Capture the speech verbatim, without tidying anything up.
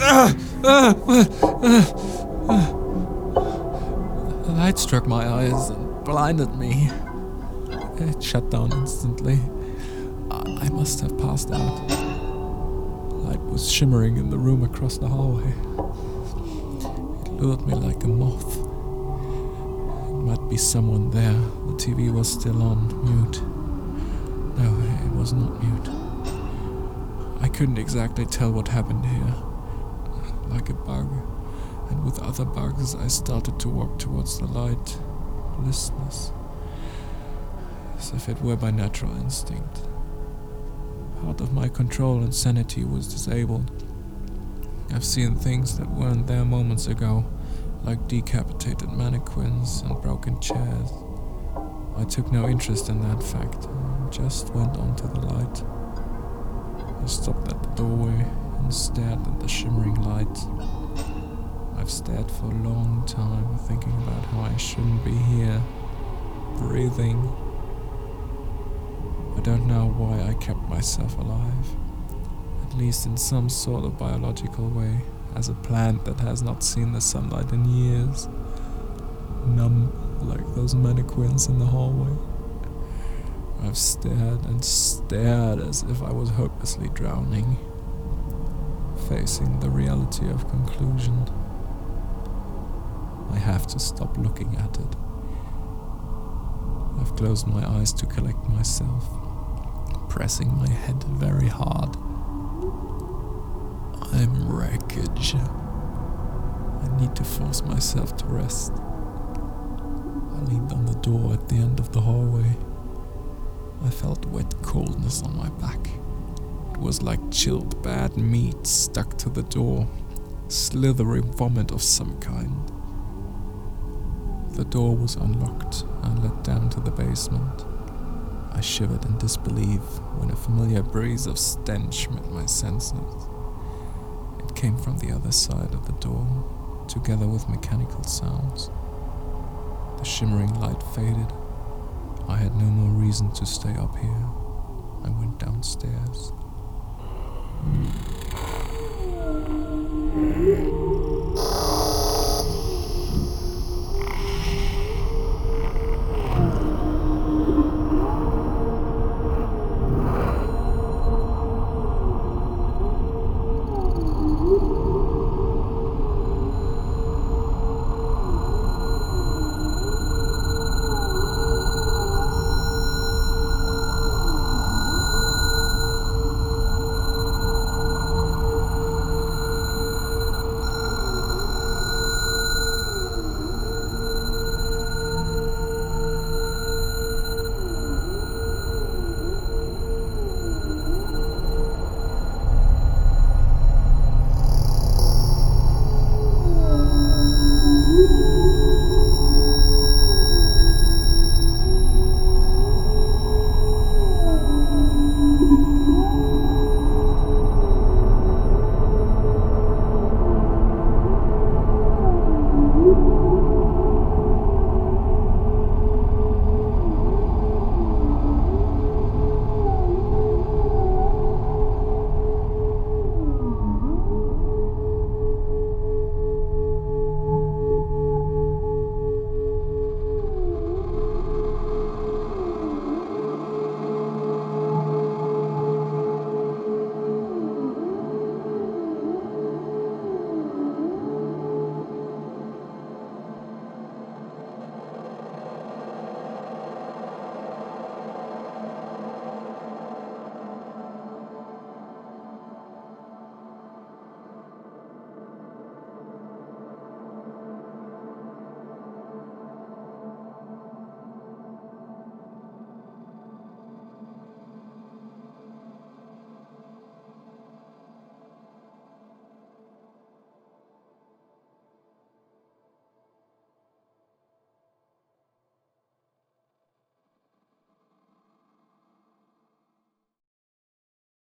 The light struck my eyes and blinded me. It shut down instantly. I must have passed out. Light was shimmering in the room across the hallway. It lured me like a moth. It might be someone there. The T V was still on, mute. No, it was not mute. I couldn't exactly tell what happened here. Like a bug, and with other bugs, I started to walk towards the light, listless, as if it were by natural instinct. Part of my control and sanity was disabled. I've seen things that weren't there moments ago, like decapitated mannequins and broken chairs. I took no interest in that fact, and just went on to the light. I stopped at the doorway and stared at the shimmering light. I've stared for a long time, thinking about how I shouldn't be here, breathing. I don't know why I kept myself alive, at least in some sort of biological way, as a plant that has not seen the sunlight in years, numb like those mannequins in the hallway. I've stared and stared as if I was hopelessly drowning, facing the reality of conclusion. I have to stop looking at it. I've closed my eyes to collect myself, pressing my head very hard. I'm wreckage. I need to force myself to rest. I leaned on the door at the end of the hallway. I felt wet coldness on my back. It was like chilled bad meat stuck to the door, slithery vomit of some kind. The door was unlocked and led down to the basement. I shivered in disbelief when a familiar breeze of stench met my senses. It came from the other side of the door, together with mechanical sounds. The shimmering light faded. I had no more reason to stay up here. I went downstairs.